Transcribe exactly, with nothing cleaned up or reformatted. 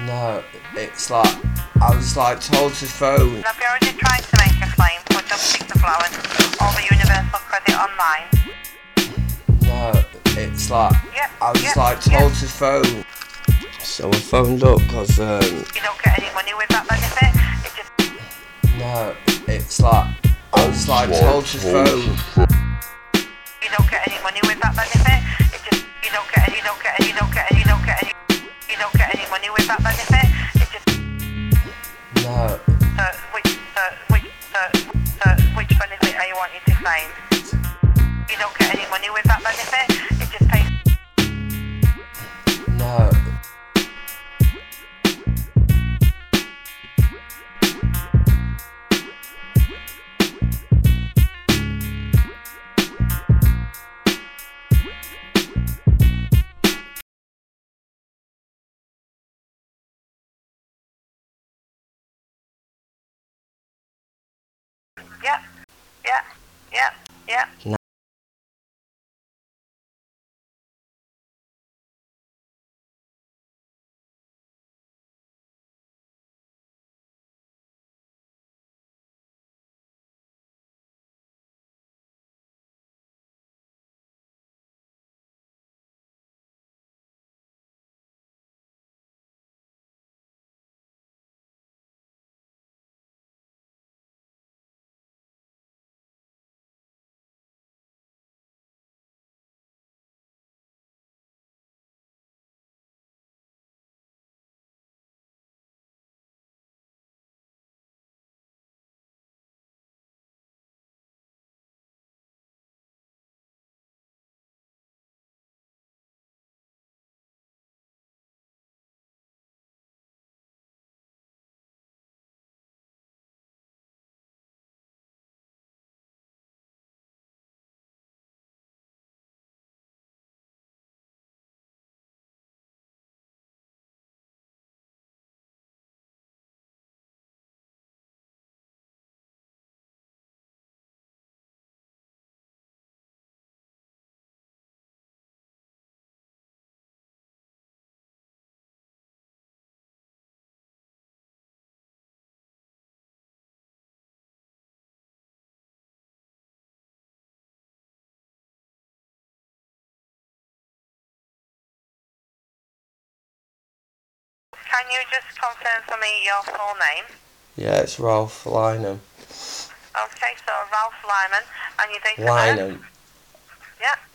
No, it's like, I was like told to phone. Have you already tried to make a claim for Jumping the Flowers or the Universal Credit Online? No, it's like, Yeah, I was yeah, like told yeah. to phone. So I phoned up because, um... You don't get any money with that benefit? It just... No, it's like, I was like told to phone. You don't get any money with that benefit? It just... You don't get any, you don't get any, you don't get any, you don't get any... You don't get any money with that benefit? It just... No. Uh, which, uh, which, uh, uh, which benefit are you wanting to claim? You don't get any money with that benefit? It just pays... No. Yeah, yeah, yeah, yeah. No. Can you just confirm for me your full name? Yeah, it's Ralph Lynham. Okay, so Ralph Lyman, and your date of birth? Lynham. Yeah.